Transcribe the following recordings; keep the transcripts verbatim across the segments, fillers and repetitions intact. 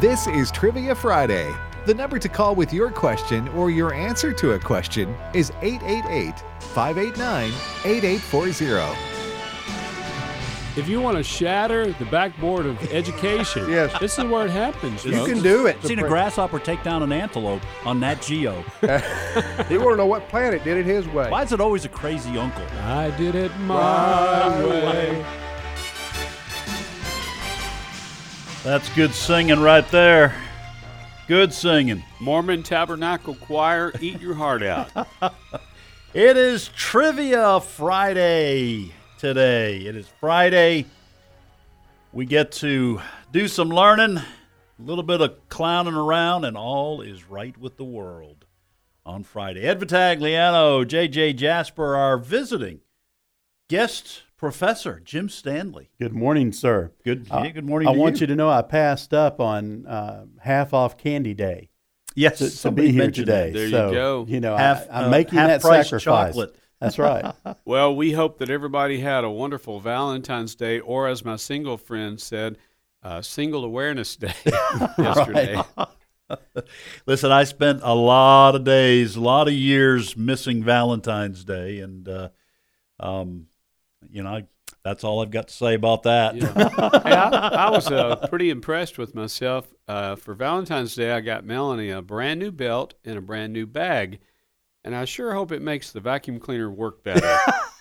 This is Trivia Friday. The number to call with your question or your answer to a question is eight eight eight, five eight nine, eight eight four zero. If you want to shatter the backboard of education, Yes. this is where it happens. You folks. can do it. I've seen a grasshopper take down an antelope on Nat Geo. You want to know what planet did it his way? Why is it always a crazy uncle? I did it my My way. way. That's good singing right there. Good singing. Mormon Tabernacle Choir, eat your heart out. It is Trivia Friday today. It is Friday. We get to do some learning, a little bit of clowning around, and all is right with the world on Friday. Ed Vitagliano, J J Jasper, our visiting guest professor, Jim Stanley. Good morning, sir. Good, Uh, yeah, good morning I to want you. you to know I passed up on uh, half off candy day Yes, to, to somebody be here mentioned today. There you so, go. You know, Half, I, I'm uh, making that half-price sacrifice. chocolate. That's right. Well, we hope that everybody had a wonderful Valentine's Day, or as my single friend said, uh, Single Awareness Day yesterday. Listen, I spent a lot of days, a lot of years missing Valentine's Day, and uh, um, you know, I, that's all I've got to say about that. Yeah. Hey, I, I was uh, pretty impressed with myself. Uh, for Valentine's Day, I got Melanie a brand new belt and a brand new bag, and I sure hope it makes the vacuum cleaner work better.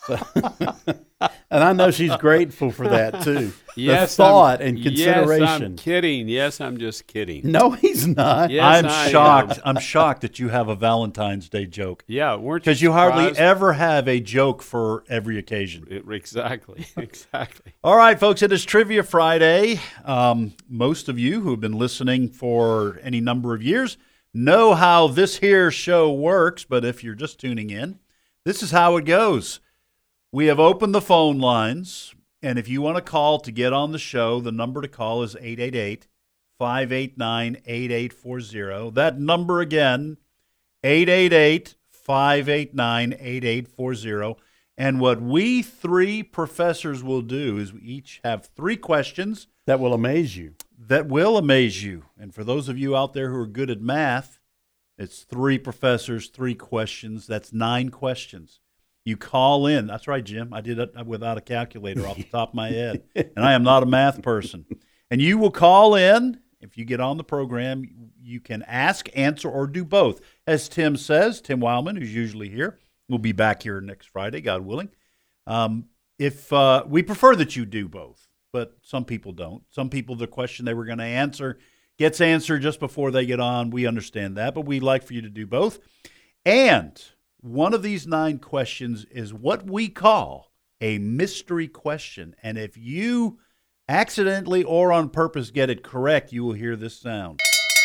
And I know she's grateful for that, too. Yes, the thought I'm, and consideration. Yes, I'm kidding. Yes, I'm just kidding. No, he's not. Yes, I'm I shocked. am. I'm shocked that you have a Valentine's Day joke Yeah, weren't you because you hardly surprised? ever have a joke for every occasion. It, exactly, exactly. All right, folks, it is Trivia Friday. Um, most of you who have been listening for any number of years know how this here show works, but if you're just tuning in, this is how it goes. We have opened the phone lines, and if you want to call to get on the show, the number to call is eight eight eight, five eight nine, eight eight four zero. That number again, eight eight eight, five eight nine, eight eight four zero. And what we three professors will do is we each have three questions That will amaze you. that will amaze you. And for those of you out there who are good at math, it's three professors, three questions. That's nine questions. You call in. That's right, Jim. I did it without a calculator off the top of my head. And I am not a math person. And you will call in. If you get on the program, you can ask, answer, or do both. As Tim says, Tim Wildman, who's usually here, will be back here next Friday, God willing. Um, if uh, we prefer that you do both, but some people don't. Some people, the question they were going to answer gets answered just before they get on. We understand that, but we'd like for you to do both. And one of these nine questions is what we call a mystery question. And if you accidentally or on purpose get it correct, you will hear this sound.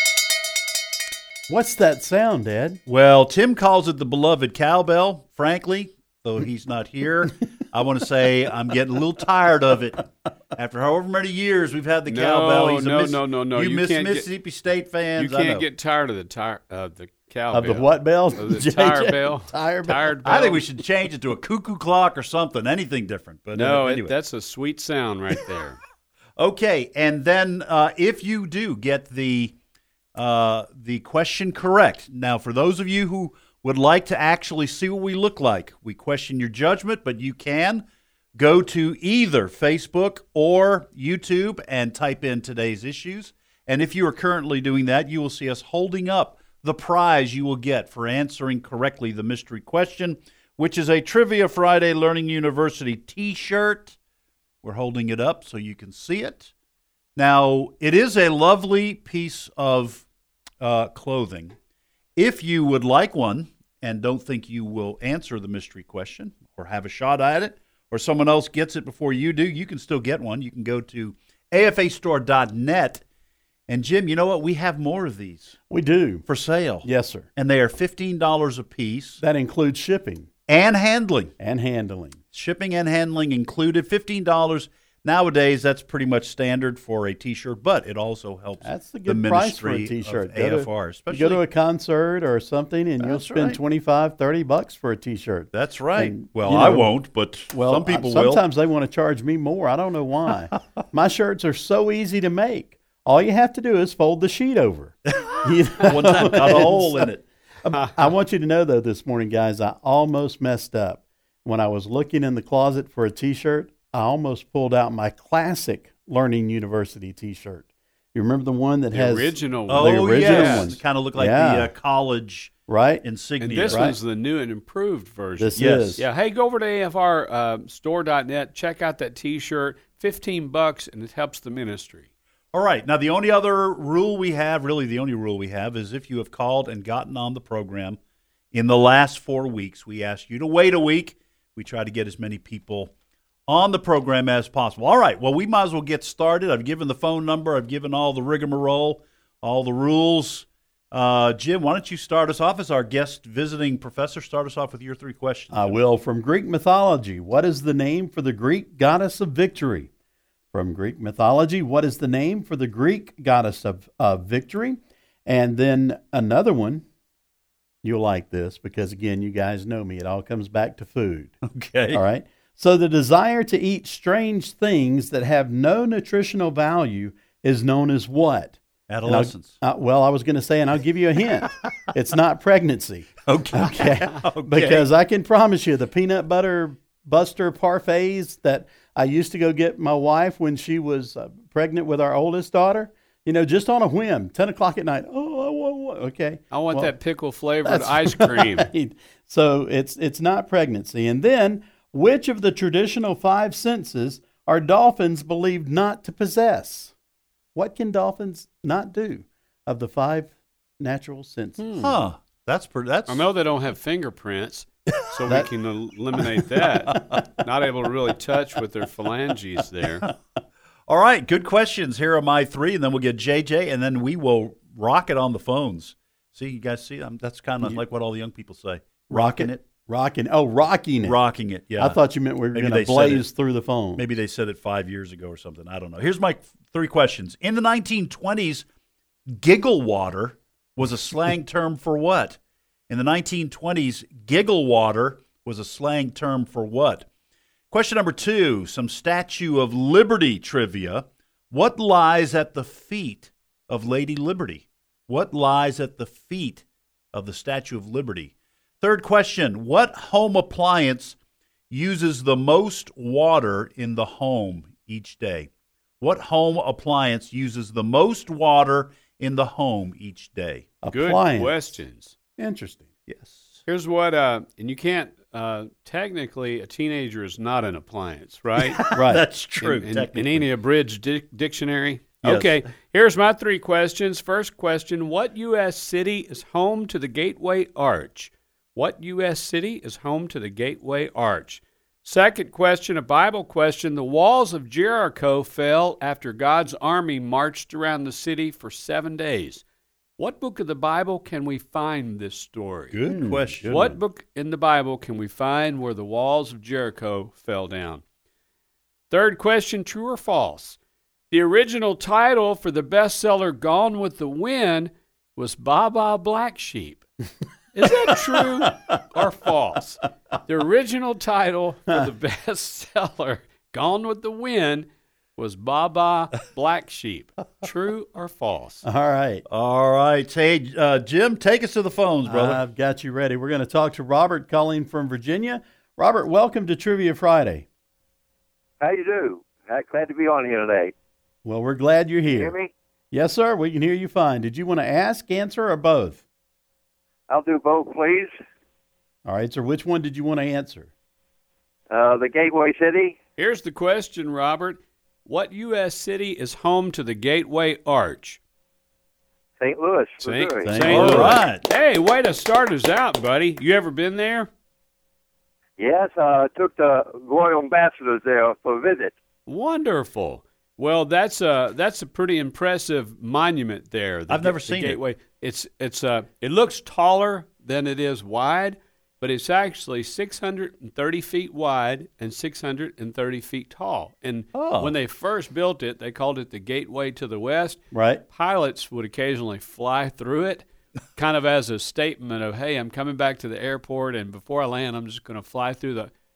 What's that sound, Ed? Well, Tim calls it the beloved cowbell. Frankly, though he's not here, I want to say I'm getting a little tired of it. After however many years we've had the No, cowbell, he's no, a Miss- no, no, no. You, You Miss can't get- Mississippi State You fans, I know. can't get tired of the tire of the cowbell. Of the what bell? Of the J J? tire bell. Tire bell. Tired bell. I think we should change it to a cuckoo clock or something, anything different. But No, uh, it, anyway. that's a sweet sound right there. Okay, and then uh, if you do get the uh, the question correct, now for those of you who would like to actually see what we look like, we question your judgment, but you can go to either Facebook or YouTube and type in today's issues. And if you are currently doing that, you will see us holding up the prize you will get for answering correctly the mystery question, which is a Trivia Friday Learning University t-shirt. We're holding it up so you can see it. Now, it is a lovely piece of uh, clothing. If you would like one and don't think you will answer the mystery question or have a shot at it, or someone else gets it before you do, you can still get one. You can go to A F A store dot net. And, Jim, you know what? We have more of these We do. for sale. Yes, sir. And they are fifteen dollars a piece That includes shipping and handling. and handling. Shipping and handling included, fifteen dollars. Nowadays, that's pretty much standard for a T-shirt, but it also helps That's the the good price for a ministry T-shirt. of Go to- A F R. You Especially, go to a concert or something, and you'll That's spend right. twenty-five, thirty bucks for a T-shirt. that's right. And, well, you I know, won't, but Well, some people I, will. sometimes they want to charge me more. I don't know why. My shirts are so easy to make. All you have to do is fold the sheet over. You know? One time, cut a hole in it. I want you to know, though, this morning, guys, I almost messed up. When I was looking in the closet for a T-shirt, I almost pulled out my classic Learning University T-shirt. You remember the one that The has original one. Oh, the original yes. ones. Kind of look like Yeah. the uh, college right? insignia. And this Right. one's the new and improved version. This Yes. is. Yeah, hey, go over to A F R uh, store dot net, check out that T-shirt, fifteen bucks, and it helps the ministry. All right. Now, the only other rule we have, really the only rule we have, is if you have called and gotten on the program in the last four weeks, we ask you to wait a week. We try to get as many people on the program as possible. All right. Well, we might as well get started. I've given the phone number. I've given all the rigmarole, all the rules. Uh, Jim, why don't you start us off as our guest visiting professor? Start us off with your three questions. I will. From Greek mythology, what is the name for the Greek goddess of victory? From Greek mythology, what is the name for the Greek goddess of, of victory? And then another one, you'll like this because, again, you guys know me. It all comes back to food. Okay. All right. So the desire to eat strange things that have no nutritional value is known as what? Adolescence. Uh, well, I was going to say, and I'll give you a hint. It's not pregnancy. Okay. Okay. Okay. Because I can promise you the peanut butter buster parfaits that I used to go get my wife when she was uh, pregnant with our oldest daughter, you know, just on a whim, ten o'clock at night. Oh, I want one. Okay. I want Well, that pickle flavored that's ice cream. right. So it's it's not pregnancy. And then, which of the traditional five senses are dolphins believed not to possess? What can dolphins not do of the five natural senses? Huh. That's pretty. That's. I know they don't have fingerprints, so That- we can eliminate that. Not able to really touch with their phalanges there. All right, good questions. Here are my three, and then we'll get J J, and then we will rock it on the phones. See, you guys see? Um, that's kind of like what all the young people say. Rocking it. Rocking. Oh, rocking it. Rocking it, yeah. I thought you meant we were Maybe going they to said blaze it. through the phone. Maybe they said it five years ago or something. I don't know. Here's my three questions. In the nineteen twenties, giggle water was a slang term for what? In the nineteen twenties, giggle water was a slang term for what? Question number two, some Statue of Liberty trivia. What lies at the feet of Lady Liberty? What lies at the feet of the Statue of Liberty? Third question, what home appliance uses the most water in the home each day? What home appliance uses the most water in the home each day? Good Appliance. questions. Interesting. Yes. Here's what, uh, and you can't, uh, technically, a teenager is not an appliance, right? Right. That's true. In, in, in technically. any abridged di- dictionary? Yes. Okay, here's my three questions. First question, what U S city is home to the Gateway Arch? What U S city is home to the Gateway Arch? Second question, a Bible question. The walls of Jericho fell after God's army marched around the city for seven days. What book of the Bible can we find this story? Good question. What book in the Bible can we find where the walls of Jericho fell down? Third question, true or false? The original title for the bestseller Gone with the Wind was Baba Black Sheep. Is that true or false? The original title for the bestseller Gone with the Wind was Baba Black Sheep. True or false? All right. All right. Hey, uh, Jim, take us to the phones, brother. I've got you ready. We're going to talk to Robert calling from Virginia. Robert, welcome to Trivia Friday. How you do? Uh, Glad to be on here today. Well, we're glad you're Can you here. hear me? Yes, sir. We can hear you fine. Did you want to ask, answer, or both? I'll do both, please. All right, sir. Which one did you want to answer? Uh, the Gateway City. Here's the question, Robert. What U S city is home to the Gateway Arch? Saint Louis, Saint, Missouri. Saint Saint Louis. Louis. All right. Hey, way to start us out, buddy. You ever been there? Yes, uh, I took the royal ambassadors there for a visit. Wonderful. Well, that's a that's a pretty impressive monument there. the I've never Ga- the seen it. Gateway. It's it's uh it looks taller than it is wide, but it's actually six hundred thirty feet wide and six hundred thirty feet tall. And Oh. when they first built it, they called it the Gateway to the West. Right. Pilots would occasionally fly through it, kind of as a statement of, "Hey, I'm coming back to the airport, and before I land, I'm just going to fly through the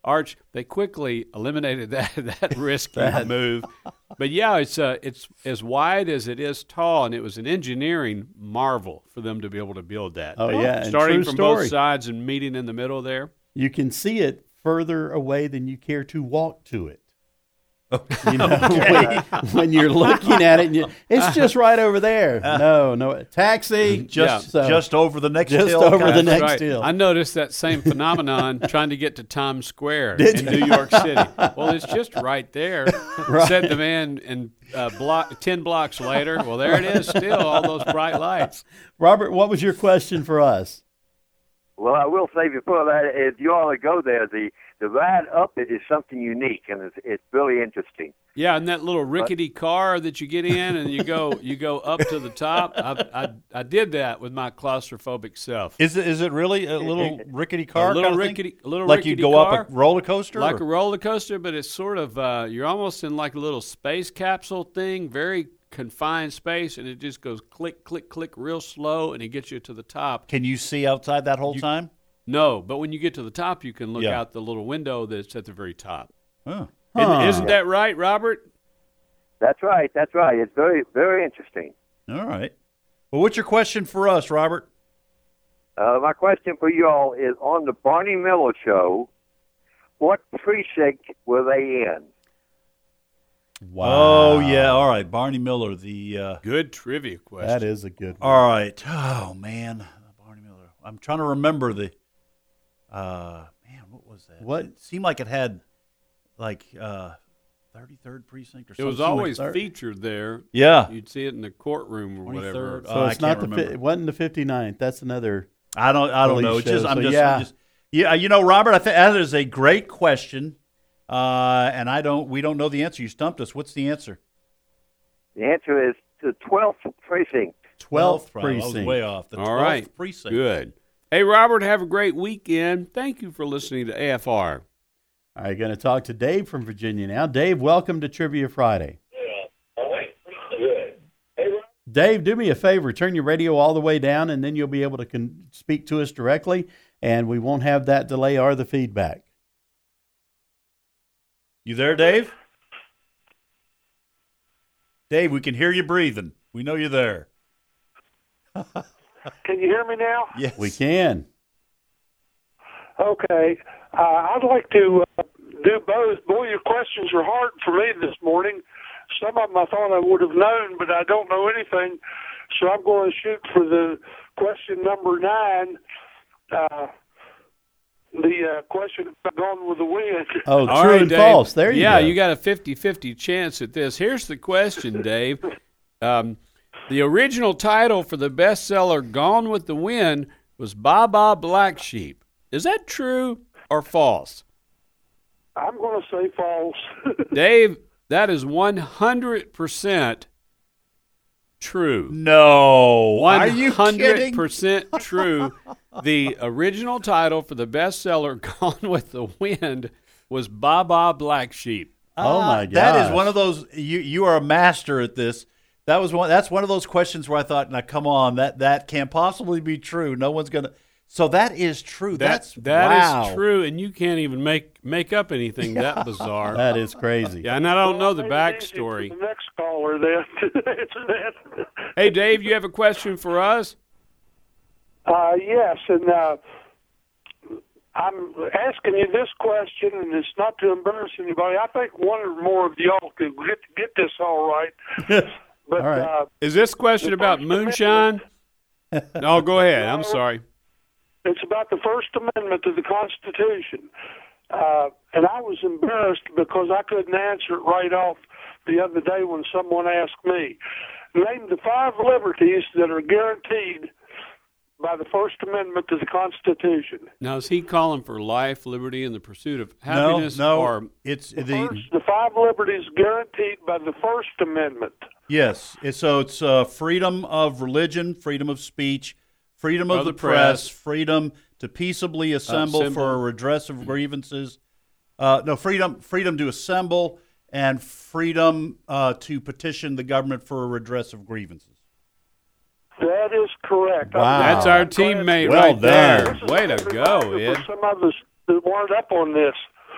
Arch, they quickly eliminated that that risky That- move. But yeah, it's uh, it's as wide as it is tall, and it was an engineering marvel for them to be able to build that. Oh, yeah, and starting true from story. both sides and meeting in the middle there. You can see it further away than you care to walk to it. You know, when, when you're looking at it, and you, it's just right over there. No, no, taxi. Just So- just over the next Just hill. over kind the of- next Right. hill. I noticed that same phenomenon trying to get to Times Square Did in you? New York City. Well, it's just right there, Right. said the man, and uh, block, ten blocks later, well, there it is still, all those bright lights. Robert, what was your question for us? Well, I will say before that, if you all go there, the the ride up it is something unique, and it's, it's really interesting. Yeah, and that little rickety car that you get in, and you go you go up to the top. I I, I did that with my claustrophobic self. Is it is it really a little rickety car? A little kind of thing? rickety, a little like rickety you go car, up a roller coaster, like or- a roller coaster, but it's sort of uh, you're almost in like a little space capsule thing, very confined space, and it just goes click, click, click, real slow, and it gets you to the top. Can you see outside that whole You- time? No, but when you get to the top, you can look Yeah. out the little window that's at the very top. Huh. Isn't- Huh. Isn't that right, Robert? That's right. That's right. It's very very interesting. All right. Well, what's your question for us, Robert? Uh, my question for you all is on the Barney Miller show. What precinct were they in? Oh yeah. All right. Barney Miller. The uh, Good trivia question. That is a good one. all right. Oh man, Barney Miller. I'm trying to remember the. Uh, man, what was that? What? It seemed like it had, like, uh, thirty-third precinct or It something. was always like- featured there. Yeah. You'd see it in the courtroom or whatever. twenty-third. So Oh, I it's not can't the fi- remember. it wasn't the fifty-ninth. That's another. I don't. I don't police know. It's just. show, I'm so just. yeah. I'm just. Yeah. You know, Robert. I think that is a great question. Uh, and I don't. We don't know the answer. You stumped us. What's the answer? The answer is the twelfth precinct. twelfth Right, I was precinct. way off. The All twelfth right. precinct. Good. Hey, Robert, have a great weekend. Thank you for listening to A F R. All right, going to talk to Dave from Virginia now. Dave, welcome to Trivia Friday. Dave, do me a favor. Turn your radio all the way down, and then you'll be able to con- speak to us directly, and we won't have that delay or the feedback. You there, Dave? Dave, we can hear you breathing. We know you're there. Can you hear me now? Yes. We can. Okay. Uh, I'd like to uh, do both. Boy, your questions are hard for me this morning. Some of them I thought I would have known, but I don't know anything. So I'm going to shoot for the question number nine. Uh, the uh, question about Gone with the Wind. Oh, All true right, and Dave. false. There you yeah, go. you got a fifty-fifty chance at this. Here's the question, Dave. Um, the original title for the bestseller Gone with the Wind was Baa Baa Black Sheep. Is that true or false? I'm going to say false. Dave, that is one hundred percent true. No. Are you one hundred kidding? percent true. The original title for the bestseller Gone with the Wind was Baa Baa Black Sheep. Oh, my Ah, That is gosh. one of those. You you are a master at this. That was one. That's one of those questions where I thought, now come on, that that can't possibly be true. No one's gonna. So that is true. That's That wow. is true, and you can't even make make up anything that bizarre. That is crazy. Yeah, and I don't know the Maybe it's easy backstory. for the next caller then to answer that. Hey, Dave, you have a question for us? Uh, yes, and uh, I'm asking you this question, and it's not to embarrass anybody. I think one or more of y'all could get get this all right. But All right. uh, Is this question The about First moonshine? No, go ahead. I'm sorry. it's about the First Amendment to the Constitution. Uh, and I was embarrassed because I couldn't answer it right off the other day when someone asked me. Name the five liberties that are guaranteed by the First Amendment to the Constitution. Now, is he calling for life, liberty, and the pursuit of No, happiness? no. Or It's The, the first, the five liberties guaranteed by the First Amendment. yes. It's, so it's uh, freedom of religion, freedom of speech, freedom of, Of the, the press, press. freedom to peaceably assemble assemble. for a redress of grievances. Uh, no, freedom freedom to assemble and freedom uh, to petition the government for a redress of grievances. That is correct. Wow. that's our I'm glad- teammate Well right there. done. This is Way to a go, reminder Ed. for some of us that weren't up on this.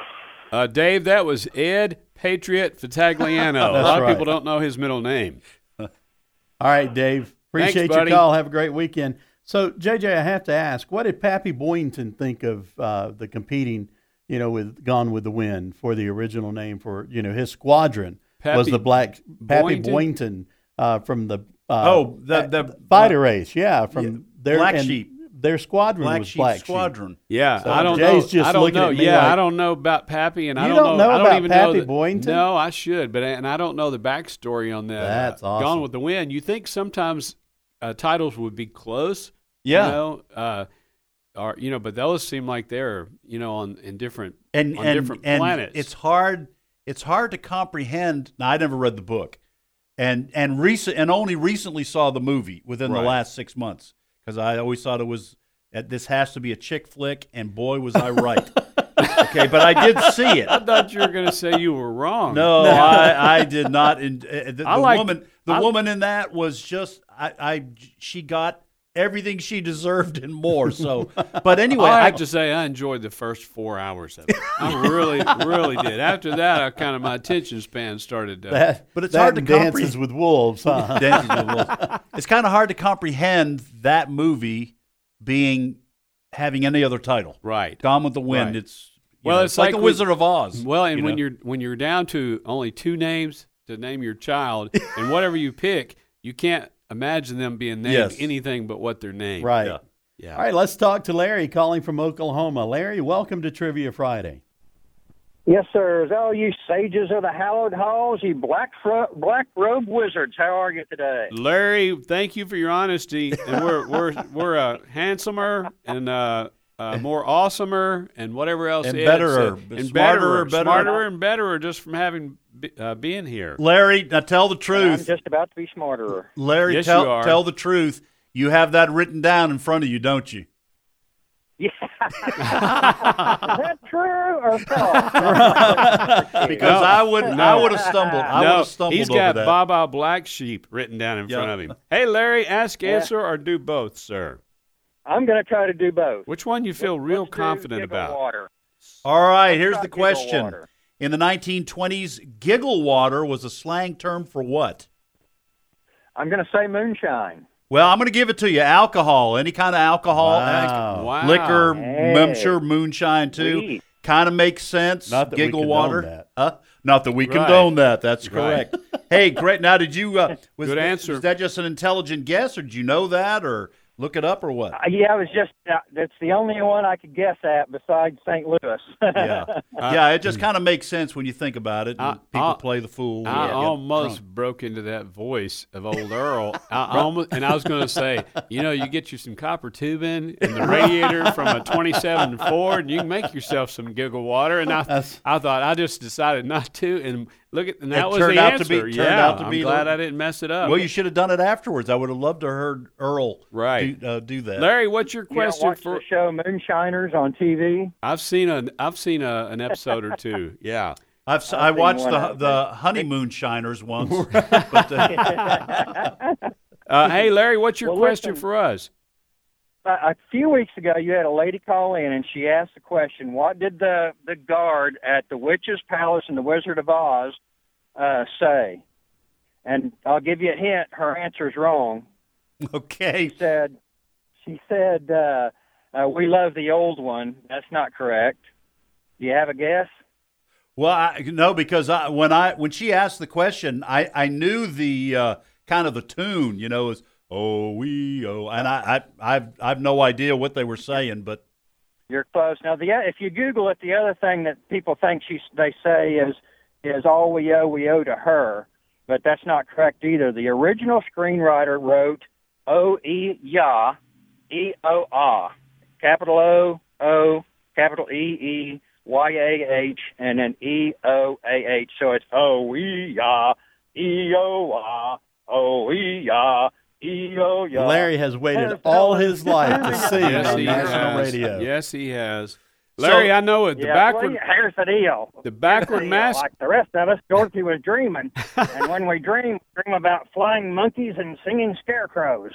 Uh, Dave, that was Ed Patriot Vitagliano. A That's lot of right. people don't know his middle name. All right, Dave. Appreciate Thanks, your buddy. call. Have a great weekend. So, J J, I have to ask, what did Pappy Boynton think of uh, the competing, you know, with Gone with the Wind for the original name for, you know, his squadron was Pappy the Black Pappy Boynton? Boynton uh, from the uh, Oh, the- the- fighter race, yeah, from Yeah, their Black and Sheep. Their squadron Black was Sheep Black Sheep. Squadron. Yeah, So I don't Jay's know. just I don't looking know. at me Yeah, like- I don't know about Pappy, and I You don't don't know. know I don't about even Pappy know the, Boynton? No, I should, but and I don't know the backstory on that. That's uh, awesome. Gone with the Wind. You think sometimes uh, titles would be close? Yeah. You know, uh, or you know, but those seem like they're you know on in different and on and, different and planets. it's hard it's hard to comprehend. Now, I never read the book, and and recent and only recently saw the movie within Right. the last six months because I always thought it was uh, this has to be a chick flick, and boy was I right. Okay, but I did see it. I thought you were going to say you were wrong. No, I, I did not. In, uh, the I the like- woman, the I- woman in that was just I, I. She got everything she deserved and more. So, but anyway, I I, have to say I enjoyed the first four hours of it. I really, really did. After that, I kind of my attention span started. To, That, But it's that hard to and Dances comprehend. with Wolves, huh? Dances with Wolves. It's kind of hard to comprehend that movie being having any other title. right. Gone with the Wind. Right. It's you Well, know, it's like, like a when- Wizard of Oz. Well, and you when know? you're when you're down to only two names to name your child, and whatever you pick, you can't imagine them being named Yes. anything but what they're named. Right. Yeah. Yeah. All right, let's talk to Larry calling from Oklahoma. Larry, welcome to Trivia Friday. Yes, sir. All you sages of the hallowed halls, you black fro- black robe wizards, how are you today? Larry, thank you for your honesty, and we're we're we're uh, handsomer and uh, uh, more awesomer and whatever else And Ed betterer, said. and smarter, betterer, better. smarter and betterer just from having be- uh, being here. Larry, now tell the I'm truth. just about to be smarter. Larry, Yes, tell you are. tell the truth. You have that written down in front of you, don't you? Yeah. Is that true or false? Because I would I would have stumbled. I would no, have stumbled he's over got that. Baba Black Sheep written down in Yeah. front of him. Hey, Larry, ask, Yeah. answer, or do both, sir. I'm going to try to do both. Which one you feel real Let's do confident Giggle about? Water. All right, here's Try the Giggle question. Water. In the nineteen twenties, giggle water was a slang term for what? I'm going to say moonshine. Well, I'm going to give it to you. Alcohol, any kind of alcohol, Wow. Wow. liquor, Hey. I'm sure moonshine too. Weed. Kind of makes sense. Not that we giggle condone water. that. Huh? Not that we Right. condone that. That's Right. correct. Hey, great. Now, did you? Uh, was, Good answer. Was that just an intelligent guess, or did you know that, or look it up, or what? Uh, yeah, it was just, uh, that's the only one I could guess at besides Saint Louis. Yeah, yeah. It just kind of makes sense when you think about it. and I- people I- play the fool. I and get almost drunk. broke into that voice of old Earl. I almost, and I was going to say, you know, you get you some copper tubing and the radiator from a twenty-seven Ford, and you can make yourself some giggle water. And I, That's- I thought I just decided not to, and look at, and that It was turned the out to answer. be- turned yeah, out to I'm be glad the- I didn't mess it up. Well, you should have done it afterwards. I would have loved to have heard Earl Right. do, uh, do that. Larry, what's your You don't question watch for? the show Moonshiners on T V? I've seen a, I've seen a, an episode or two. Yeah. I've s- I've I seen watched one the of the honeymoon shiners once. but, uh, Uh, hey, Larry, what's your Well, question listen. for us? A a few weeks ago, you had a lady call in, and she asked the question, what did the, the guard at the Witch's Palace in the Wizard of Oz uh, say? And I'll give you a hint. Her answer's wrong. okay. She said, she said, uh, uh, we love the old one. That's not correct. Do you have a guess? Well, I, no, because I, when I when she asked the question, I, I knew the uh, kind of the tune. You know, is oh we oh, and I, I I've I've no idea what they were saying, but You're close. Now, the if you Google it, the other thing that people think she they say is is all we owe we owe to her, but that's not correct either. The original screenwriter wrote O E Ya, E O Ah, capital O O, capital E E Y A H, and then E O A H. So it's O E Ya, E O Ah, O E Ya, E O Ya. Larry has waited Yes, all that was- his life to sing Yes, on he national has. radio. Yes, he has. Larry, I know it. The Yeah, backward, well, here's the deal. the backward Yeah, mask. Like the rest of us, Dorothy was dreaming. And when we dream, we dream about flying monkeys and singing scarecrows.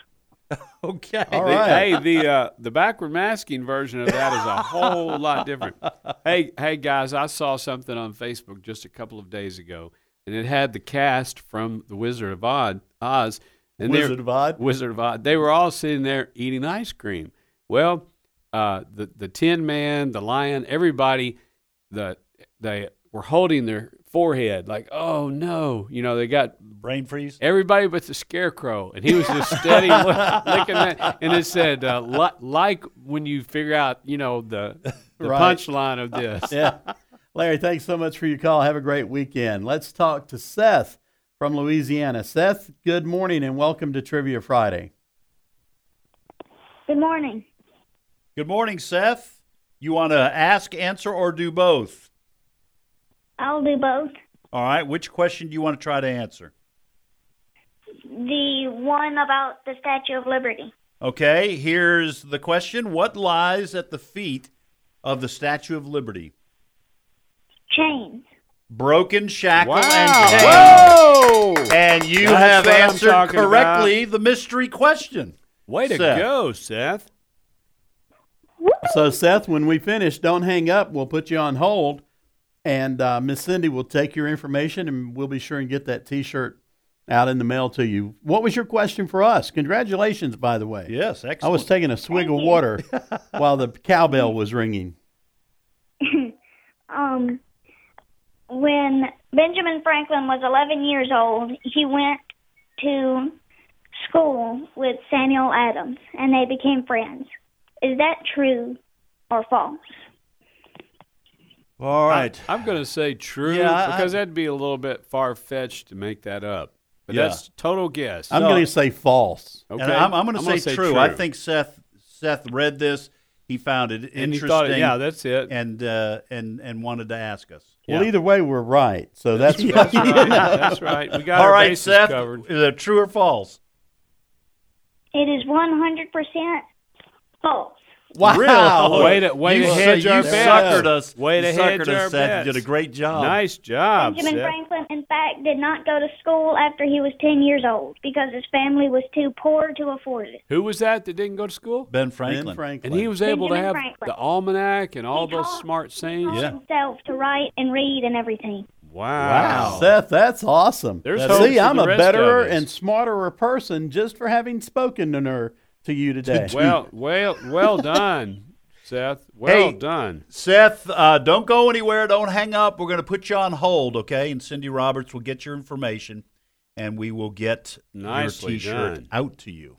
Okay. All The- right. Hey, the uh, the backward masking version of that is a whole lot different. Hey, hey guys, I saw something on Facebook just a couple of days ago, and it had the cast from The Wizard of Oz. Oz and they're- Wizard of Oz? Wizard of Oz. They were all sitting there eating ice cream. Well, uh, the the Tin Man, the Lion, everybody, the they were holding their forehead like, oh no, you know, they got brain freeze. Everybody but the Scarecrow, and he was just steady look, looking at, and it said, uh, li- like when you figure out, you know, the the Right. punchline of this. Yeah. Larry, thanks so much for your call. Have a great weekend. Let's talk to Seth from Louisiana. Seth, good morning and welcome to Trivia Friday. Good morning. Good morning, Seth. You want to ask, answer, or do both? I'll do both. All right. Which question do you want to try to answer? The one about the Statue of Liberty. Okay. Here's the question. What lies at the feet of the Statue of Liberty? Chains. Broken shackle Wow. and chain. Whoa! And you That's have what I'm answered talking correctly the mystery question. Way to Seth. go, Seth. So, Seth, when we finish, don't hang up. We'll put you on hold, and uh, Miss Cindy will take your information, and we'll be sure and get that T-shirt out in the mail to you. What was your question for us? Congratulations, by the way. Yes, excellent. I was taking a swig of water while the cowbell was ringing. um, when Benjamin Franklin was eleven years old, he went to school with Samuel Adams, and they became friends. Is that true or false? All right. I, am going to say true Yeah, I- because that'd be a little bit far-fetched to make that up. But Yeah. that's total guess. I'm No. going to say false. Okay. And I'm, I'm going to gonna say, true. I think Seth Seth read this. He found it And he interesting. thought, yeah, that's it. And uh, and and wanted to ask us. Well, either way, we're right. So that's, That's right. That's right. We got All our right, bases Seth. covered. Is it true or false? It is one hundred percent false. Wow. Really? Way to, way you, to hedge you our suckered bets. us. Way you to hedge suckered our us, Seth. bets. You did a great job. Nice job, Benjamin Seth. Franklin, in fact, did not go to school after he was ten years old because his family was too poor to afford it. Who was that that didn't go to school? Ben Franklin. Ben Franklin. And he was able to Benjamin have Franklin. the almanac and all He those taught- smart sayings. Taught Yeah. himself to write and read and everything. Wow. Seth, that's awesome. There's See, hope for I'm the a rest betterer of us. and smarterer person just for having spoken to her to you today. Well, well, well done, Seth. Well Hey, done. Seth, uh, don't go anywhere. Don't hang up. We're going to put you on hold, okay? And Cindy Roberts will get your information, and we will get Nicely your T-shirt done. out to you.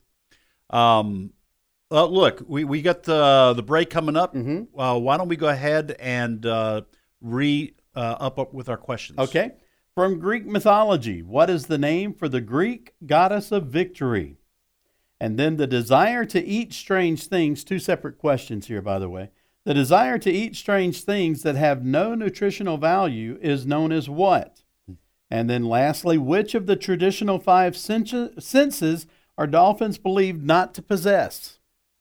Um, well, look, we, we got the, the break coming up. Mm-hmm. Uh, why don't we go ahead and uh, re uh, up, up with our questions? Okay. From Greek mythology, what is the name for the Greek goddess of victory? And then the desire to eat strange things, two separate questions here, by the way. The desire to eat strange things that have no nutritional value is known as what? And then lastly, which of the traditional five sen- senses are dolphins believed not to possess?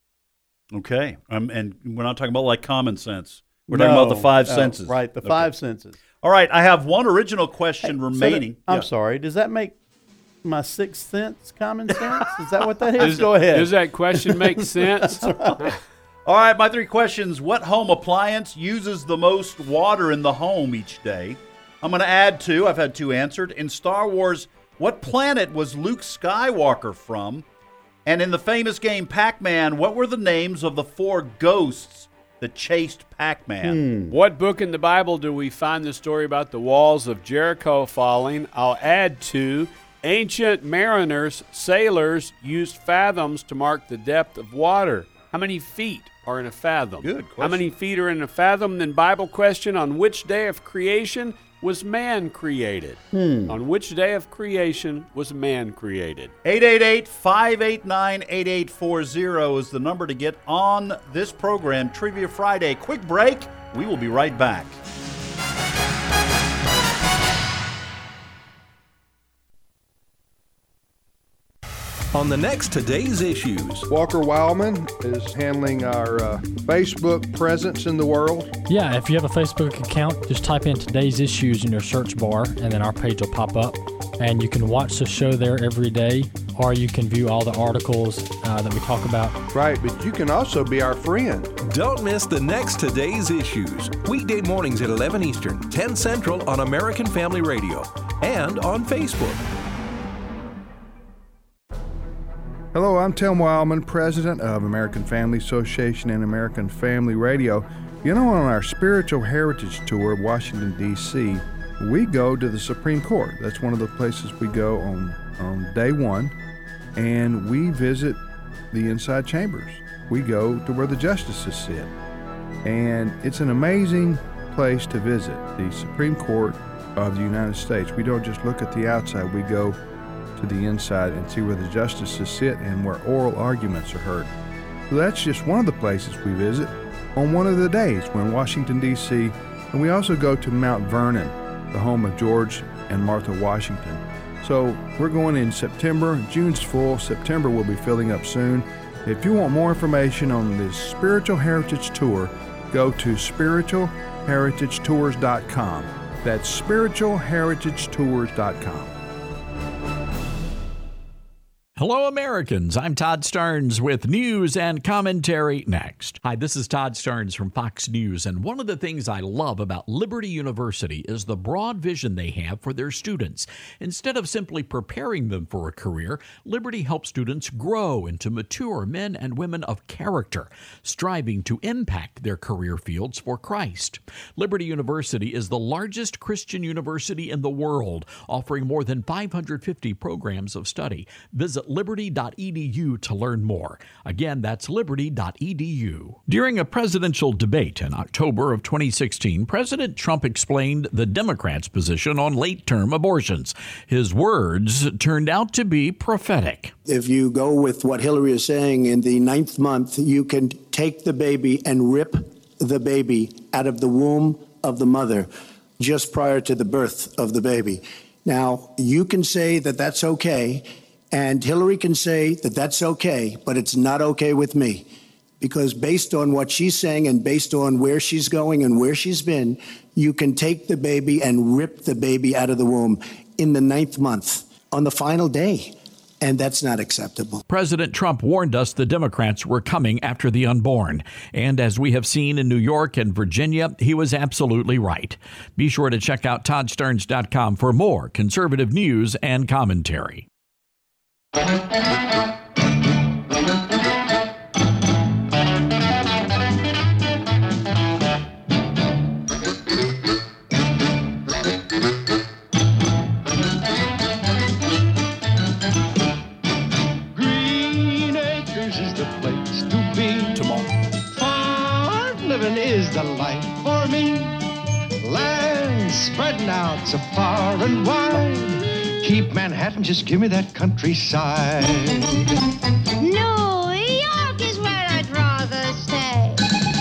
Okay. Um, and we're not talking about like common sense. We're talking No. about the five Oh, senses. Right, the Okay. five senses. All right. I have one original question So remaining. that- I'm Yeah. sorry, does that make my sixth sense common sense? Is that what that is? Does, Go ahead. Does that question make sense? All right, my three questions. What home appliance uses the most water in the home each day? I'm going to add two. I've had two answered. In Star Wars, what planet was Luke Skywalker from? And in the famous game Pac-Man, what were the names of the four ghosts that chased Pac-Man? What book in the Bible do we find the story about the walls of Jericho falling? I'll add two. Ancient mariners, sailors, used fathoms to mark the depth of water. How many feet are in a fathom? Good How question. many feet are in a fathom? Then Bible question, on which day of creation was man created? On which day of creation was man created? eight eight eight, five eight nine, eight eight four zero is the number to get on this program, Trivia Friday. Quick break. We will be right back. On the next Today's Issues. Walker Wildman is handling our uh, Facebook presence in the world. Yeah, if you have a Facebook account, just type in today's issues in your search bar, and then our page will pop up. and you can watch the show there every day, or you can view all the articles uh, that we talk about. Right, but you can also be our friend. Don't miss the next Today's Issues. Weekday mornings at eleven Eastern, ten Central on American Family Radio and on Facebook. Hello, I'm Tim Wildman, president of American Family Association and American Family Radio. You know, on our Spiritual Heritage Tour of Washington, D C, we go to the Supreme Court. That's one of the places we go on, on day one, and we visit the inside chambers. We go to where the justices sit, and it's an amazing place to visit, the Supreme Court of the United States. We don't just look at the outside, we go to the inside and see where the justices sit and where oral arguments are heard. So that's just one of the places we visit on one of the days we're in Washington, D C, and we also go to Mount Vernon, the home of George and Martha Washington. So we're going in September. June's full. September will be filling up soon. If you want more information on this Spiritual Heritage Tour, go to spiritual heritage tours dot com. That's spiritual heritage tours dot com. Hello, Americans. I'm Todd Starnes with news and commentary next. Hi, this is Todd Starnes from Fox News, and one of the things I love about Liberty University is the broad vision they have for their students. Instead of simply preparing them for a career, Liberty helps students grow into mature men and women of character, striving to impact their career fields for Christ. Liberty University is the largest Christian university in the world, offering more than five hundred fifty programs of study. Visit liberty dot e d u to learn more. Again, that's liberty dot e d u. During a presidential debate in October of twenty sixteen, President Trump explained the Democrats' position on late-term abortions. His words turned out to be prophetic. If you go with what Hillary is saying, in the ninth month, you can take the baby and rip the baby out of the womb of the mother just prior to the birth of the baby. Now, you can say that that's okay, and Hillary can say that that's okay, but it's not okay with me. Because based on what she's saying and based on where she's going and where she's been, you can take the baby and rip the baby out of the womb in the ninth month on the final day. And that's not acceptable. President Trump warned us the Democrats were coming after the unborn. And as we have seen in New York and Virginia, he was absolutely right. Be sure to check out todd starnes dot com for more conservative news and commentary. Green Acres is the place to be. Tomorrow. Farm living is the life for me. Land spreading out so far and wide. Keep Manhattan, just give me that countryside. New York is where I'd rather stay.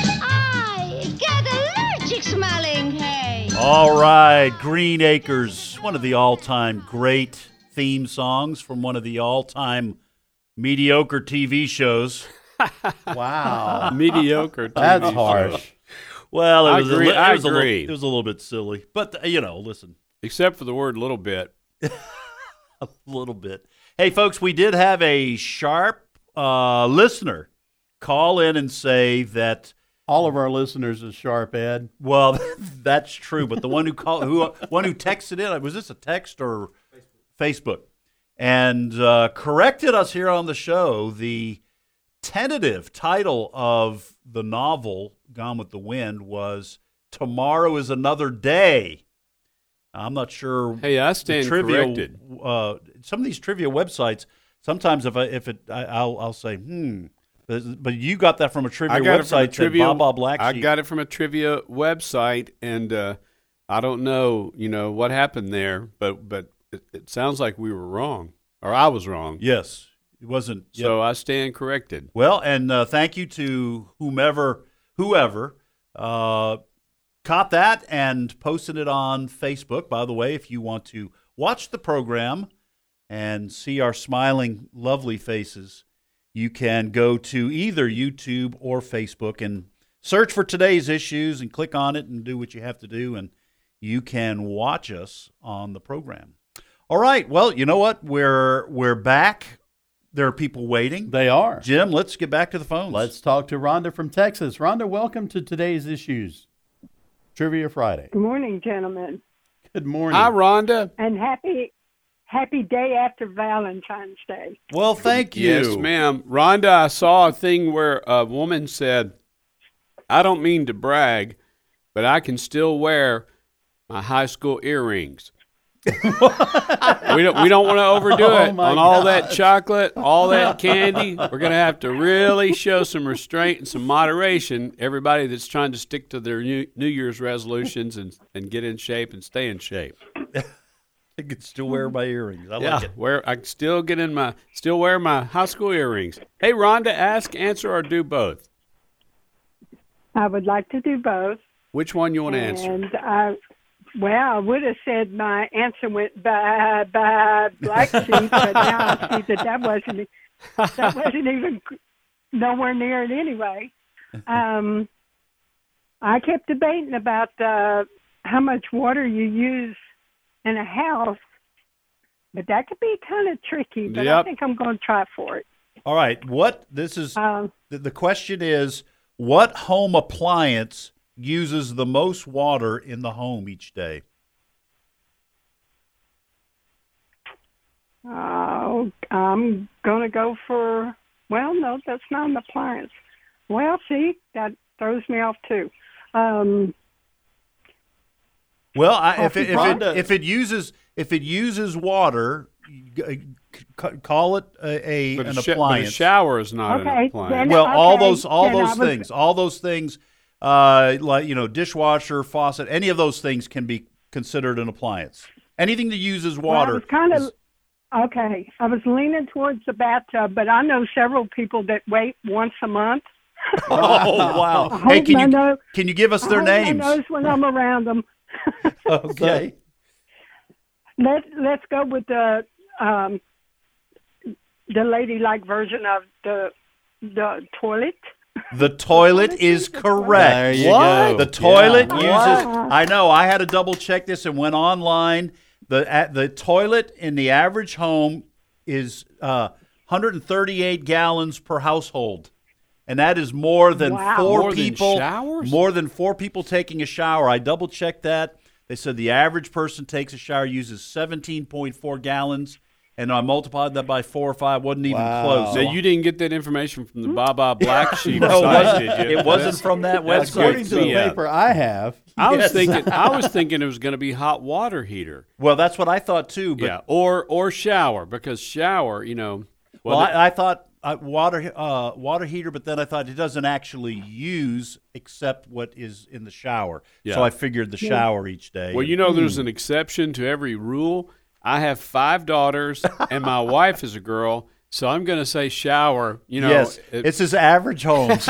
I get allergic smelling hay. All right, Green Acres, one of the all-time great theme songs from one of the all-time mediocre T V shows. Wow. Mediocre T V That's show. harsh. Well, it I was, agree. A, li- I it, was a little, agree. it was a little bit silly. But, uh, you know, listen. Except for the word little bit. A little bit. Hey, folks, we did have a sharp uh, listener call in and say that all of our listeners is sharp, Ed. Well, that's true, but the one who called, who one who texted in, was this a text or Facebook, Facebook and uh, corrected us here on the show. The tentative title of the novel Gone with the Wind was "Tomorrow is Another Day." I'm not sure. Hey, I stand trivia, corrected. Uh, some of these trivia websites, sometimes if I if it, I, I'll I'll say hmm, but, but you got that from a trivia I got website. it from a trivia. Bob Bob Black I Sheep. got it from a trivia website, and uh, I don't know, you know, what happened there, but but it, it sounds like we were wrong, or I was wrong. Yes, it wasn't. So yep. I stand corrected. Well, and uh, thank you to whomever, whoever. Uh, Caught that and posted it on Facebook. By the way, if you want to watch the program and see our smiling, lovely faces, you can go to either YouTube or Facebook and search for Today's Issues and click on it and do what you have to do, and you can watch us on the program. All right. Well, you know what? We're we're back. There are people waiting. They are. Jim, let's get back to the phones. Let's talk to Rhonda from Texas. Rhonda, welcome to today's Issues Trivia Friday. Good morning, gentlemen. Good morning. Hi, Rhonda. And happy happy day after Valentine's Day. Well, thank you. Yes, ma'am. Rhonda, I saw a thing where a woman said, I don't mean to brag, but I can still wear my high school earrings. we don't we don't want to overdo Oh, it my on all gosh. that chocolate, all that candy. We're going to have to really show some restraint and some moderation. Everybody that's trying to stick to their new, New Year's resolutions and, and get in shape and stay in shape. I can still wear my earrings. I yeah, like it. Wear I can still get in my still wear my high school earrings. Hey, Rhonda, ask, answer, or do both. I would like to do both. Which one you want to answer? And I, well, I would have said my answer went by by black sheep, but now I see that that wasn't that wasn't even nowhere near it anyway. Um, I kept debating about uh, how much water you use in a house, but that could be kind of tricky. But I Yep. think I'm going to try for it. All right. What this is Um, the, the question is, what home appliance uses the most water in the home each day? Oh, I'm going to go for, well, no, that's not an appliance. Well, see, that throws me off too. Um, Well, I, if it, if it Rhonda. if it uses if it uses water, c- c- call it a, a But a an sh- but a appliance. shower is not an Okay, appliance. then- Well, all okay, those all then I those was- things, all those things, uh, like you know, dishwasher, faucet, any of those things can be considered an appliance. Anything that uses well, I water. was kind of, is- okay, I was leaning towards the bathtub, but I know several people that wait once a month. oh wow! I Hey, hope can I you know- can you give us I their hope I names? knows when I'm around them. Okay. Let Let's go with the um, the ladylike version of the the toilet. The toilet is correct. There you What? go. The toilet Yeah. uses. What? I know. I had to double check this and went online. The at the toilet in the average home is uh, one hundred thirty-eight gallons per household, and that is more than Wow. four More than people. showers? More than four people taking a shower. I double checked that. They said the average person takes a shower uses seventeen point four gallons, and I multiplied that by four or five. Wasn't even Wow. close. So you didn't get that information from the Baba Black Sheep No, it site, wasn't- did you? it wasn't That's- from that that's website. good According to the yeah. paper I have, I was Yes. thinking I was thinking it was going to be hot water heater. Well, that's what I thought too. But yeah, or or shower, because shower, you know. Well, the- I, I thought uh, water uh, water heater, but then I thought it doesn't actually use except what is in the shower. Yeah. So I figured the shower each day. Well, you know, there's an exception to every rule. I have five daughters, and my wife is a girl, so I'm going to say shower. You know, yes, it- it's his average homes.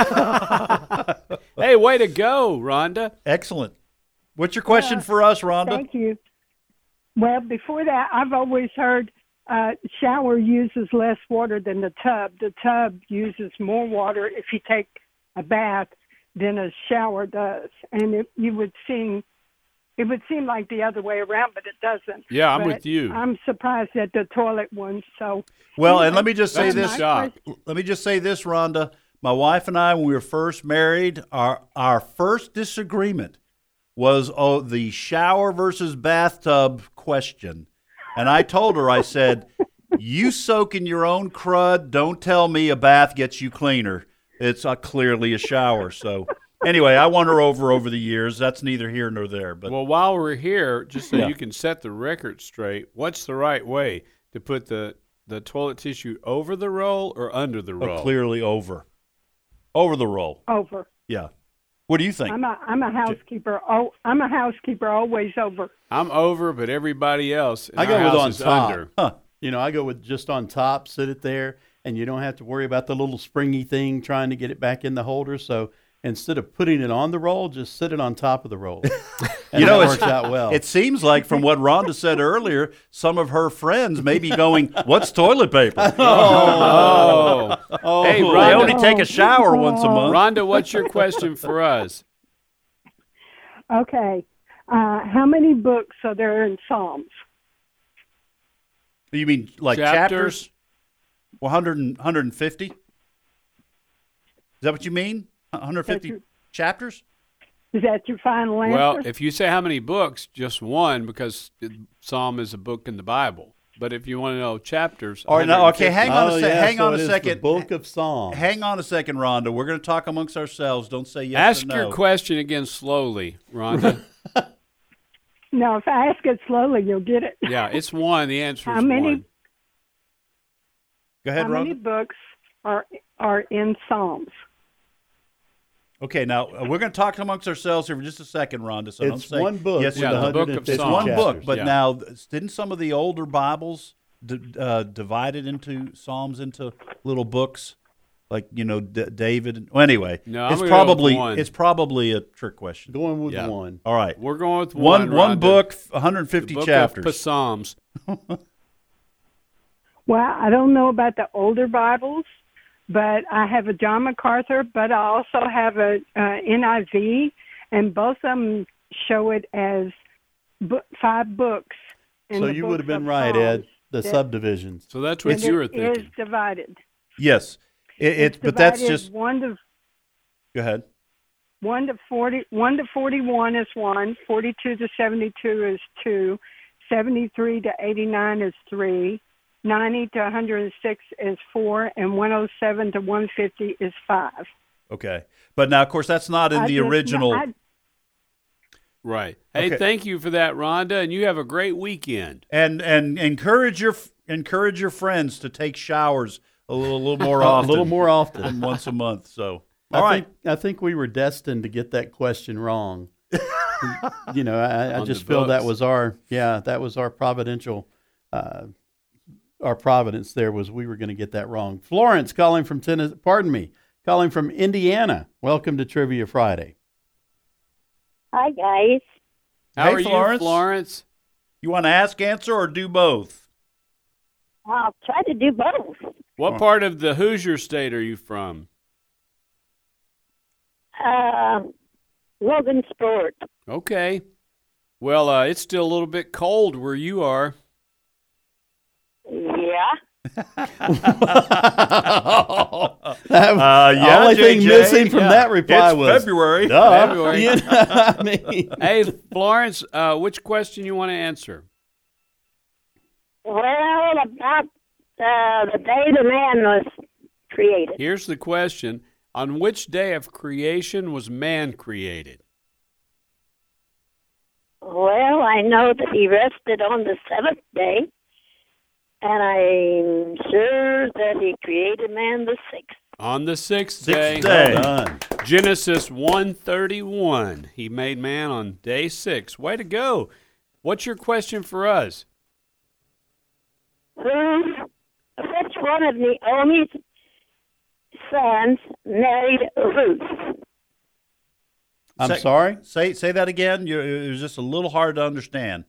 hey, way to go, Rhonda! Excellent. What's your question for us, Rhonda? Thank you. Well, before that, I've always heard uh, shower uses less water than the tub. The tub uses more water if you take a bath than a shower does, and it, you would seem it would seem like the other way around, but it doesn't. Yeah, I'm But with you. I'm surprised at the toilet one. So Well, and let me just say That's this. a shock. Let me just say this, Rhonda. My wife and I, when we were first married, our our first disagreement was oh the shower versus bathtub question, and I told her, I said, "You soak in your own crud. Don't tell me a bath gets you cleaner. It's uh, clearly a shower." So anyway, I won her over over the years. That's neither here nor there. But Well, while we're here, just so Yeah. you can set the record straight, what's the right way to put the the toilet tissue over the roll or under the oh, roll? clearly over, over the roll. over. Yeah. What do you think? I'm a I'm a housekeeper. Oh, I'm a housekeeper. Always over. I'm over, but everybody else in I our go with house on is top. under. Huh. You know, I go with just on top, sit it there, and you don't have to worry about the little springy thing trying to get it back in the holder. So instead of putting it on the roll, just sit it on top of the roll. And You know, that it's- works out well. It seems like from what Rhonda said earlier, some of her friends may be going, "What's toilet paper?" Oh, oh, hey, They Rhonda, only take a shower once a month. Rhonda, what's your question for us? Okay. Uh, how many books are there in Psalms? You mean like Chapters? chapters? Well, one hundred, one hundred fifty? Is that what you mean? one hundred fifty That's your- chapters? Is that your final answer? Well, if you say how many books, just one, because Psalm is a book in the Bible. But if you want to know chapters, All right, now, okay, hang on Oh, a second. yeah, hang so on it a is second. the Book of Psalms. Hang on a second, Rhonda. We're going to talk amongst ourselves. Don't say yes ask or no. your question again slowly, Rhonda. No, if I ask it slowly, you'll get it. Yeah, it's one. The answer How is many? one. Go ahead, How many Rhonda. books are are in Psalms? Okay, now uh, we're going to talk amongst ourselves here for just a second, Rhonda. So don't It's say one book Yes, with or no. the Book of one hundred fifty It's Psalms. one book, chapters. but Yeah. now didn't some of the older Bibles d- uh, divided into Psalms into little books, like you know D- David? Well, anyway, No, I'm it's gonna go with probably one. it's probably a trick question. Going with Yeah. one. All right, We're going with one one. one Rhonda. book, one hundred The fifty Book chapters. of Psalms. Well, I don't know about the older Bibles, but I have a John MacArthur, but I also have a uh, N I V, and both of them show it as book, five books. in So the you books would have been of right, Psalms Ed. The that- subdivisions. So that's what and you were it thinking. is divided. Yes, it, It's it but that's divided just one to go ahead. one to forty. One to forty-one is one. Forty-two to seventy-two is two. Seventy-three to eighty-nine is three. Ninety to one hundred six is four, and one hundred seven to one hundred fifty is five. Okay, but now of course that's not in I the just- original. I- Right. Hey, Okay. thank you for that, Rhonda, and you have a great weekend. and and encourage your encourage your friends to take showers a little, a little more A often, little more often. than once a month. So, I all right, think, I think we were destined to get that question wrong. you know, I, I On just the feel that books. was our, yeah, that was our providential, uh, our providence there was we were going to get that wrong. Florence calling from Tennessee, pardon me, calling from Indiana. Welcome to Trivia Friday. Hi, guys. How Hey, are Florence. you, Florence? you want to ask, answer, or do both? I'll try to do both. What part of the Hoosier state are you from? Uh, Logan Sport. Okay. Well, uh, it's still a little bit cold where you are. Yeah. That, Uh, yeah, the only J thing J, missing from yeah. that reply It's was February. Duh. February. You know, I mean, Hey, Florence, uh, which question you want to answer? Well, about uh, the day the man was created. Here's the question. On which day of creation was man created? Well, I know that he rested on the seventh day, and I'm sure that he created man the sixth. On the sixth, Sixth day. day. well done. Genesis one thirty-one. He made man on day six. Way to go. What's your question for us? Who, which one of Naomi's sons married Ruth? I'm Say- sorry? Say say that again. You, it was just a little hard to understand.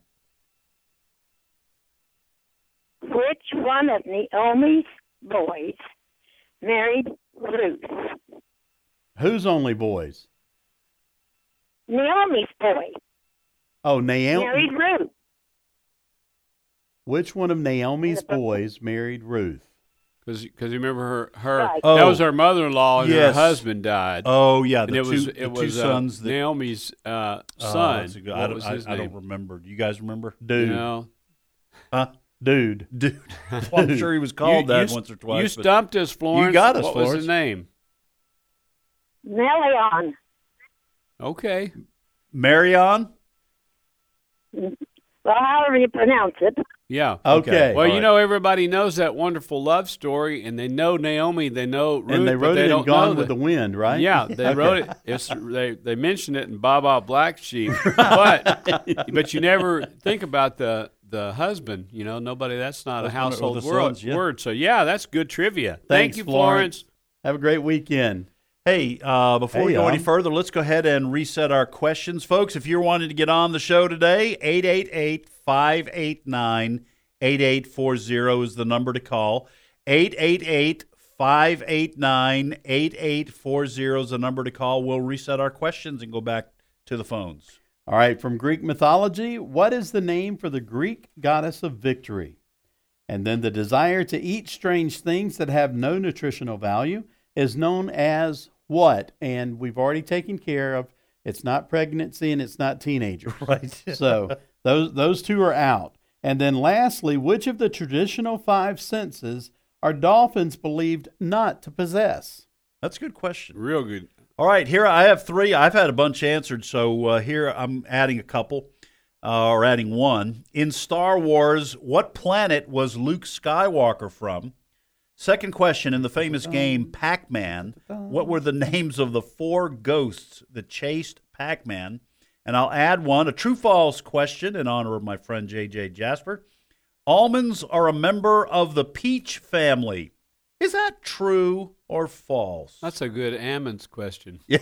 Which one of Naomi's boys married Ruth? Whose only boys? Naomi's boy Oh, Naomi. married Ruth. Which one of Naomi's boys married Ruth? Because you remember her, her Right. that Oh. was her mother-in-law and Yes. her husband died. Oh yeah, and the it two, was the it two was uh, sons. that, Naomi's uh, Oh, son. that's a good- What I, don't, was I, his I name? don't remember. Do you guys remember? Dude. You know? Huh? Dude. Dude. Well, I'm sure he was called You- that you- once or twice. You but- stumped us, Florence. got us, What was Florence. his name? Melion. Okay. Marion? Well, however you pronounce it. Yeah. Okay. Well, All you right. know, everybody knows that wonderful love story, and they know Naomi, they know Ruth, And they but wrote they it in don't Gone know with the Wind, right? Yeah, they Okay. wrote it. It's, they they mentioned it in Baba Black Sheep, but but you never think about the the husband. You know, nobody. That's not a Husband or household the word. sons, yeah. Word. So yeah, that's good trivia. Thank Thanks, you, Florence. Florence. Have a great weekend. Hey, uh, before we Hey, go any um, further, let's go ahead and reset our questions. Folks, if you're wanting to get on the show today, eight eight eight, five eight nine, eight eight four zero is the number to call. eight eight eight, five eight nine, eight eight four zero is the number to call. We'll reset our questions and go back to the phones. All right, from Greek mythology, what is the name for the Greek goddess of victory? And then the desire to eat strange things that have no nutritional value is known as what? And we've already taken care of, it's not pregnancy and it's not teenagers. Right. So those those two are out. And then lastly, which of the traditional five senses are dolphins believed not to possess? That's a good question. Real good. All right, here I have three. I've had a bunch answered, so uh, here I'm adding a couple, uh, or adding one. In Star Wars, what planet was Luke Skywalker from? Second question, in the famous game Pac-Man, what were the names of the four ghosts that chased Pac-Man? And I'll add one, a true-false question in honor of my friend J J Jasper. Almonds are a member of the peach family. Is that true or false? That's a good almonds question. Yeah.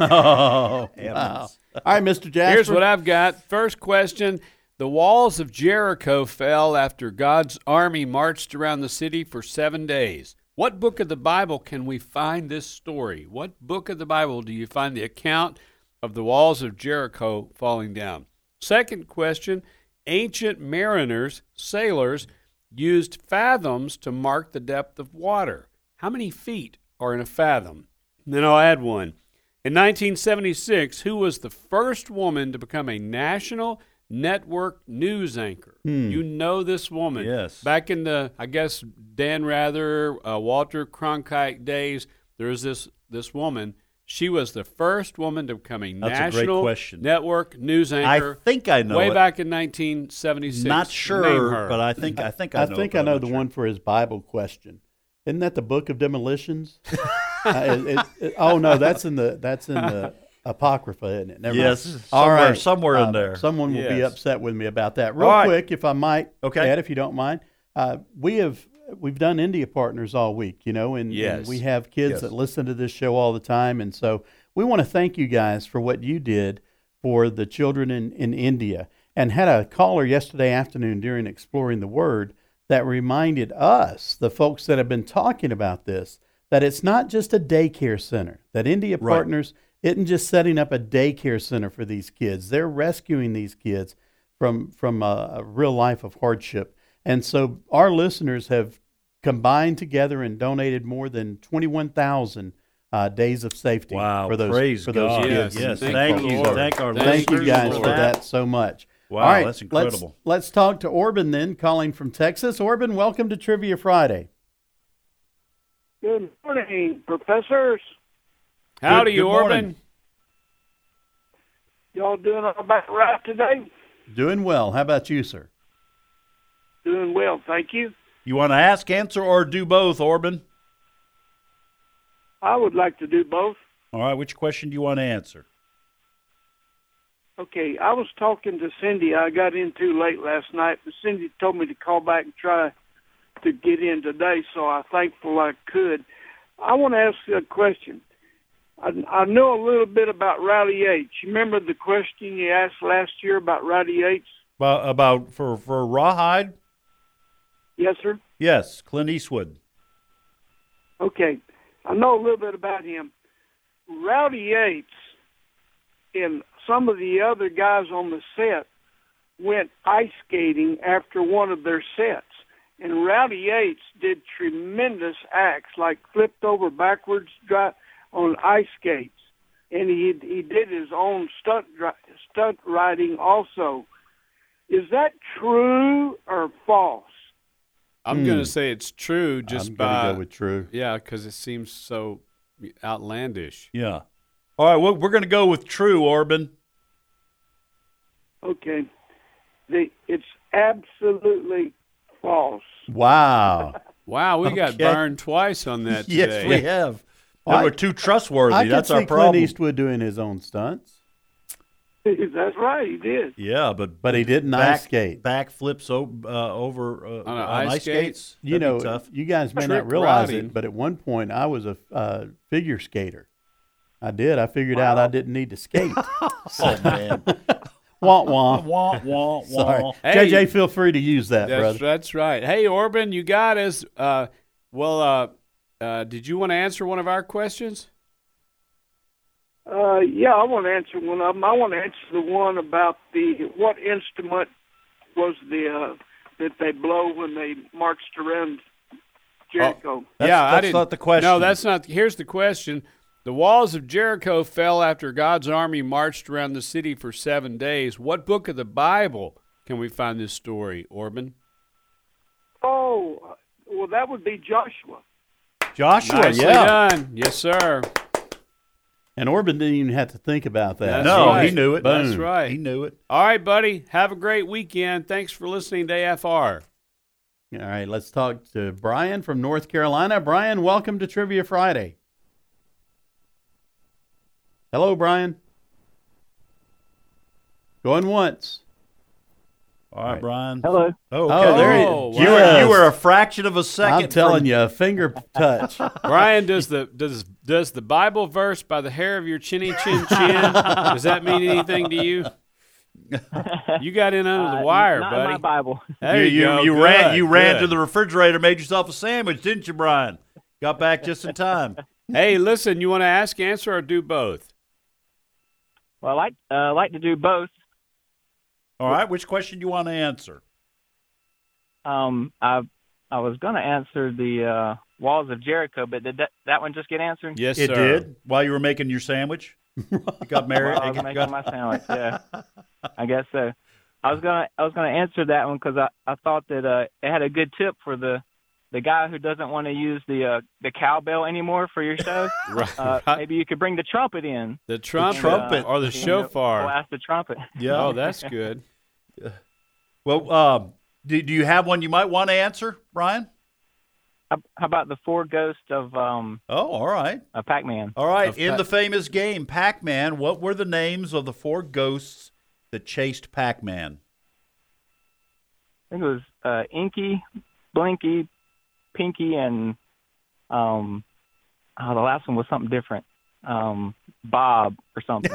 Oh, wow. All right, Mister Jasper. Here's what I've got. First question. The walls of Jericho fell after God's army marched around the city for seven days. What book of the Bible can we find this story? What book of the Bible do you find the account of the walls of Jericho falling down? Second question. Ancient mariners, sailors, used fathoms to mark the depth of water. How many feet are in a fathom? And then I'll add one. In nineteen seventy-six, who was the first woman to become a national network news anchor? Hmm. You know this woman. Yes. Back in the, I guess, Dan Rather, uh, Walter Cronkite days, there was this, this woman. She was the first woman to become a That's a great national question. network news anchor. I think I know way it. back in nineteen seventy-six. Not Name sure, her. but I think I think I, I know. think it, I but know I'm the not one for his Bible question. Isn't that the Book of Demolitions? uh, it, it, it, oh no, that's in the that's in the Apocrypha, isn't it? Never Yes, mind. somewhere- All right. somewhere in Uh, there. Someone will be Yes. upset with me about that. Real All right. quick, if I might, Okay. Ed, if you don't mind, uh, we have we've done India Partners all week, you know, and, Yes. and we have kids Yes. that listen to this show all the time, and so we want to thank you guys for what you did for the children in, in India. And had a caller yesterday afternoon during Exploring the Word that reminded us, the folks that have been talking about this, that it's not just a daycare center, that India Right. Partners isn't just setting up a daycare center for these kids. They're rescuing these kids from, from a, a real life of hardship. And so our listeners have combined together and donated more than twenty-one thousand uh, days of safety Wow, for those, praise for those God. kids. Yes, and thank folks. you. So Thank our Thank you listeners guys for for that. that so much. Wow, All right, that's incredible. Let's, let's talk to Orban then, calling from Texas. Orban, welcome to Trivia Friday. Good morning, professors. Howdy, Good- good Orban. morning. Y'all doing all about right today? Doing well. How about you, sir? Doing well, thank you. You want to ask, answer, or do both, Orban? I would like to do both. All right, which question do you want to answer? Okay, I was talking to Cindy. I got in too late last night, but Cindy told me to call back and try to get in today, so I'm thankful I could. I want to ask you a question. I, I know a little bit about Rowdy Yates. You remember the question you asked last year about Rowdy Yates? About, about for, for Rawhide? Yes, sir. Yes, Clint Eastwood. Okay, I know a little bit about him. Rowdy Yates and some of the other guys on the set went ice skating after one of their sets. And Rowdy Yates did tremendous acts, like flipped over backwards dri- on ice skates. And he he did his own stunt dri- stunt riding also. Is that true or false? I'm Hmm. going to say it's true just I'm by. gonna go with true. Yeah, because it seems so outlandish. Yeah. All right, well, we're going to go with true, Orban. Okay. The, it's absolutely false. Wow. Wow, we got Okay. burned twice on that Yes, today. we have. Well, They I- were too trustworthy. I That's could our see problem. Clint Eastwood doing his own stunts, That's right, he did. Yeah, but but he didn't back, ice skate. back flips o- uh, over uh, On on, a ice ice skate? skates. You That'd know, be tough. you guys may Trick not realize riding. it, but at one point I was a uh, figure skater. I did. I figured out I didn't need to skate. Oh man, wah wah. wah wah wah. Sorry, Hey. J J, feel free to use that, That's, brother. that's right. Hey, Orban, you got us. Uh, well, uh, uh, did you want to answer one of our questions? Uh, yeah, I want to answer one of them. I want to answer the one about the what instrument was the uh, that they blow when they marched around Jericho. That's- yeah, I that's didn't, not the question. No, that's not. Here's the question. The walls of Jericho fell after God's army marched around the city for seven days. What book of the Bible can we find this story, Orban? Oh, well, that would be Joshua. Joshua, Nicely yeah. done. Yes, sir. And Orban didn't even have to think about that. That's no, right. he knew it. Boom. That's right. He knew it. All right, buddy. Have a great weekend. Thanks for listening to A F R. All right, let's talk to Brian from North Carolina. Brian, welcome to Trivia Friday. Hello, Brian. Going once. All right, Brian. Hello. Oh, Oh, okay. there Oh, you, You, yes. were, you were a fraction of a second. I'm telling from- you, a finger touch. Brian, does the does does the Bible verse by the hair of your chinny chin chin, does that mean anything to you? You got in under the Uh, wire, not in buddy. my Bible. There you you, you, go. you Good, ran you ran good. to the refrigerator, made yourself a sandwich, didn't you, Brian? Got back just in time. Hey, listen, you want to ask, answer, or do both? Well, I like uh, like to do both. All right, which question do you want to answer? Um, I I was going to answer the uh, walls of Jericho, but did that, that one just get answered? Yes, it sir. did. While you were making your sandwich, you got married. While I was you making got- my sandwich. Yeah, I guess so. I was gonna I was gonna answer that one because I, I thought that uh, it had a good tip for the the guy who doesn't want to use the uh, the cowbell anymore for your show. Right, Uh, right. maybe you could bring the trumpet in. The trumpet, trumpet. or the You know, shofar. blast the trumpet. Yeah. Oh, that's good. Well, um, do, do you have one you might want to answer, Brian? How, how about the four ghosts of um Oh, all right. of Pac-Man? All right. Of In Pac- the famous game Pac-Man, what were the names of the four ghosts that chased Pac-Man? I think it was uh, Inky, Blinky, Pinky, and um, oh, the last one was something different. Um, Bob or something.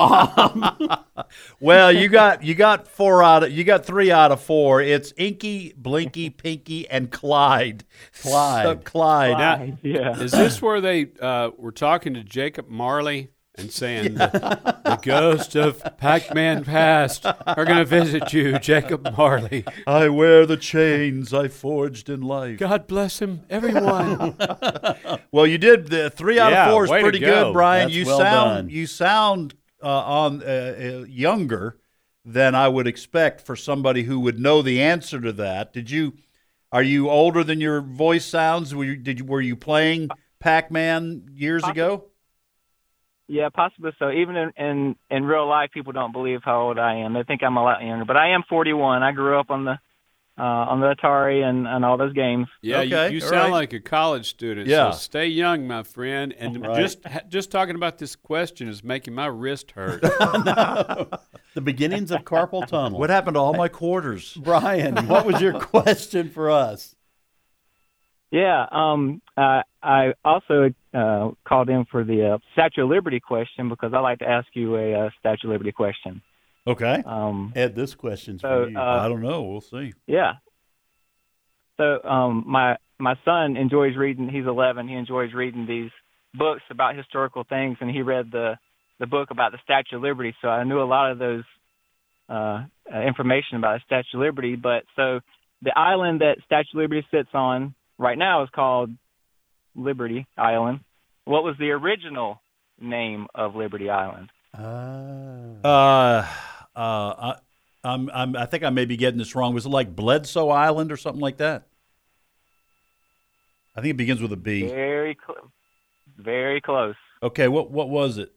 Well, you got you got four out of you got three out of four. It's Inky, Blinky, Pinky, and Clyde. Clyde. So, Clyde. Clyde, yeah. Is this where they uh, were talking to Jacob Marley and saying the, the ghost of Pac-Man past are going to visit you, Jacob Marley? I wear the chains I forged in life. God bless him, everyone. Well, you did the three out Yeah, of four is way to pretty go. good, Brian. That's you well sound done. you sound uh, on uh, uh, younger than I would expect for somebody who would know the answer to that. Did you? Are you older than your voice sounds? Were you, did you, were you playing Pac-Man years ago? Yeah, possibly so. Even in, in in real life, people don't believe how old I am. They think I'm a lot younger, but I am forty-one. I grew up on the uh, on the Atari and, and all those games. Yeah, Okay, you, you all sound right. like a college student. Yeah. So stay young, my friend. And Right. just ha- just talking about this question is making my wrist hurt. The beginnings of carpal tunnel. What happened to all my quarters? Brian, what was your question for us? Yeah, um, uh, I also uh, called in for the uh, Statue of Liberty question because I like to ask you a uh, Statue of Liberty question. Okay. Um, Ed, this question's so, for you. uh, I don't know. We'll see. Yeah. So um, my my son enjoys reading. He's eleven. He enjoys reading these books about historical things, and he read the the book about the Statue of Liberty. So I knew a lot of those uh, uh, information about the Statue of Liberty. But so the island that Statue of Liberty sits on right now is called Liberty Island. What was the original name of Liberty Island? Ah. Uh, uh, I, I'm, I'm, I think I may be getting this wrong. Was it like Bledsoe Island or something like that? I think it begins with a B. Very close. Very close. Okay, what what was it?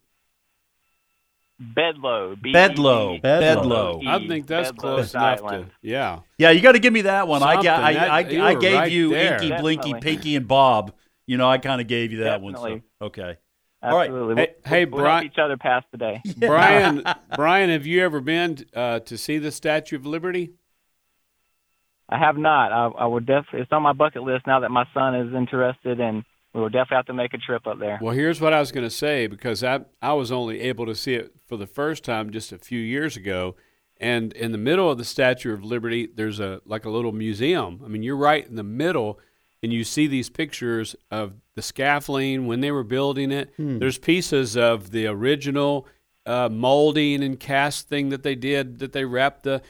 Bedloe. B E D. Bedloe. Bedloe. I think that's Bedloe's close enough to, Island. yeah. Yeah, you got to give me that one. I got, I, Something. I, That- you I were gave right you there. Inky, Blinky, Definitely. Pinky, and Bob. You know, I kind of gave you that one. Definitely. So okay. All right. Absolutely. Hey- We'll- hey, we'll Brian- help each other pass the day. Brian, Brian, have you ever been uh, to see the Statue of Liberty? I have not. I, I would definitely. It's on my bucket list now that my son is interested, and we will definitely have to make a trip up there. Well, here's what I was going to say, because I I was only able to see it for the first time just a few years ago, and in the middle of the Statue of Liberty, there's a like a little museum. I mean, you're right in the middle, and you see these pictures of the scaffolding when they were building it. Hmm. There's pieces of the original uh, molding and cast thing that they did that they wrapped the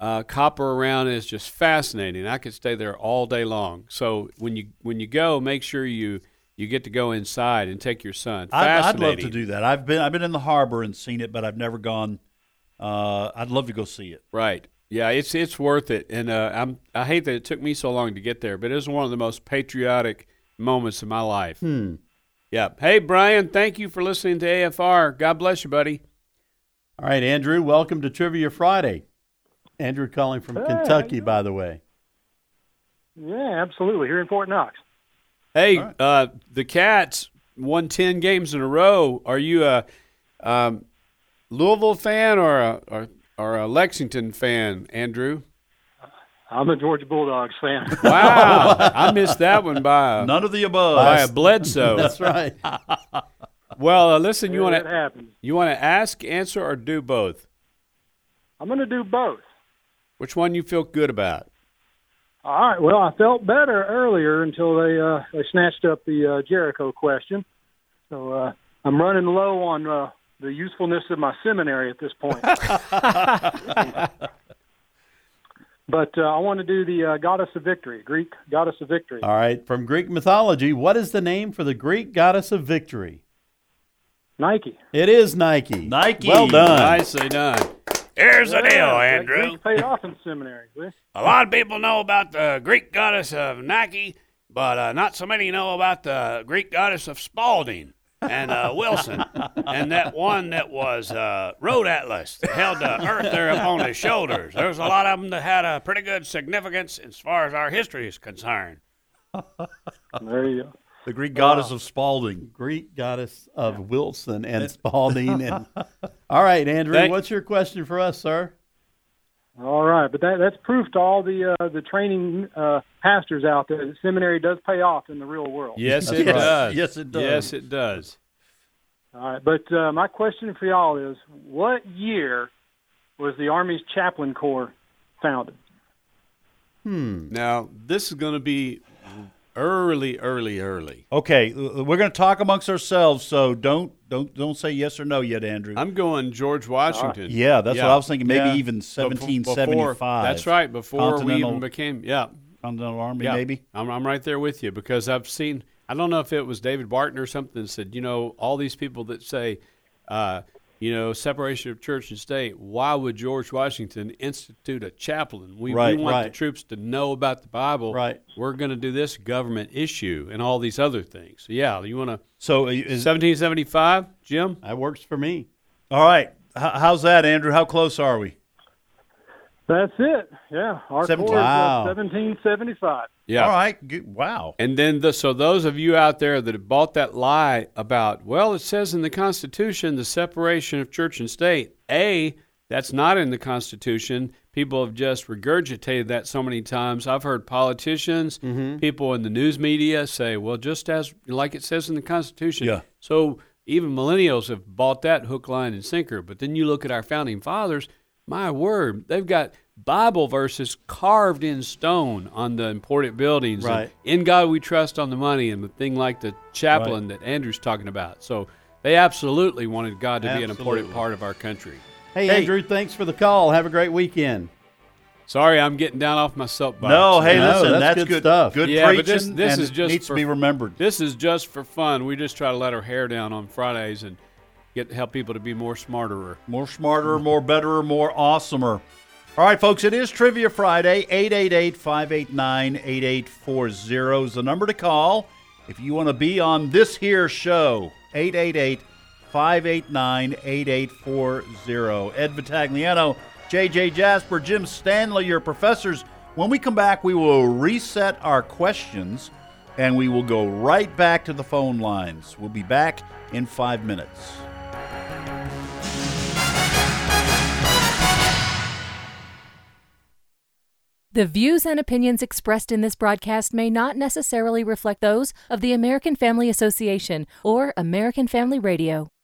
uh, copper around is just fascinating. I could stay there all day long. So when you when you go, make sure you you get to go inside and take your son. I'd, I'd love Fascinating. to do that. I've been I've been in the harbor and seen it, but I've never gone. Uh, I'd love to go see it. Right. Yeah, it's it's worth it. And uh, I'm I hate that it took me so long to get there, but it was one of the most patriotic moments of my life. Hmm. Yeah. Hey, Brian, thank you for listening to A F R. God bless you, buddy. All right, Andrew, welcome to Trivia Friday. Andrew calling from Hey, Kentucky, by the way. Yeah, absolutely. Here in Fort Knox. Hey, uh, the Cats won ten games in a row. Are you a um, Louisville fan or a or, or a Lexington fan, Andrew? I'm a Georgia Bulldogs fan. Wow, I missed that one by a, none of the above. By a Bledsoe. That's right. Well, uh, listen, you Yeah, want that to happens. you want to ask, answer, or do both? I'm going to do both. Which one you feel good about? All right. Well, I felt better earlier until they uh, they snatched up the uh, Jericho question. So uh, I'm running low on uh, the usefulness of my seminary at this point. But uh, I want to do the uh, goddess of victory, Greek goddess of victory. All right, from Greek mythology, what is the name for the Greek goddess of victory? Nike. It is Nike. Nike. Well done. Nicely done. Here's the Yeah, deal, that Andrew. Greek paid off in seminary. See? A lot of people know about the Greek goddess of Nike, but uh, not so many know about the Greek goddess of Spalding and uh, Wilson, and that one that was uh, Road Atlas that held the earth there upon his shoulders. There's a lot of them that had a pretty good significance as far as our history is concerned. There you go. The Greek goddess of Spalding. Greek goddess of Wilson and Spalding. And all right, Andrew, Thank- what's your question for us, sir? All right, but that, that's proof to all the uh, the training uh, pastors out there that seminary does pay off in the real world. Yes, That's it right. does. Yes, it does. Yes, it does. All right, but uh, my question for y'all is, what year was the Army's Chaplain Corps founded? Hmm. Now, this is going to be early, early, early. Okay, we're going to talk amongst ourselves, so don't don't don't say yes or no yet, Andrew. I'm going George Washington. Yeah, that's what I was thinking. Maybe Yeah. even Befo- seventeen before- seventy-five. That's right. Before we Continental- even became, yeah. Continental Army, Yeah, maybe. I'm, I'm right there with you because I've seen, I don't know if it was David Barton or something that said, you know, all these people that say, uh, you know, separation of church and state, why would George Washington institute a chaplain? We, Right, we want the right. troops to know about the Bible. Right. We're going to do this government issue and all these other things. So, yeah, you want to, So is seventeen seventy-five, Jim? That works for me. all right. H- how's that, Andrew? How close are we? That's it. Yeah, our Seventeen- Corps Wow. is uh, seventeen seventy-five. Yeah. All right. Good. Wow. And then, the, so those of you out there that have bought that lie about, well, it says in the Constitution the separation of church and state. A, that's not in the Constitution. People have just regurgitated that so many times. I've heard politicians, Mm-hmm. people in the news media say, well, just as like it says in the Constitution. Yeah. So even millennials have bought that hook, line, and sinker. But then you look at our founding fathers, my word, they've got Bible verses carved in stone on the important buildings. and Right. in God we trust on the money and the thing like the chaplain that Andrew's talking about. So they absolutely wanted God to be an important Absolutely. part of our country. Hey, Hey. Andrew, thanks for the call. Have a great weekend. Sorry, I'm getting down off my soapbox. No, hey, No, listen, that's that's, good good stuff. Good Yeah, preaching, but this- this and is it just needs for- to be remembered. This is just for fun. We just try to let our hair down on Fridays and get help people to be more smarterer. More smarter, more betterer, more awesomer. All right, folks, it is Trivia Friday. eight eight eight, five eight nine, eight eight four zero is the number to call if you want to be on this here show. eight eight eight, five eight nine, eight eight four zero. Ed Vitagliano, J J Jasper, Jim Stanley, your professors. When we come back, we will reset our questions, and we will go right back to the phone lines. We'll be back in five minutes. The views and opinions expressed in this broadcast may not necessarily reflect those of the American Family Association or American Family Radio.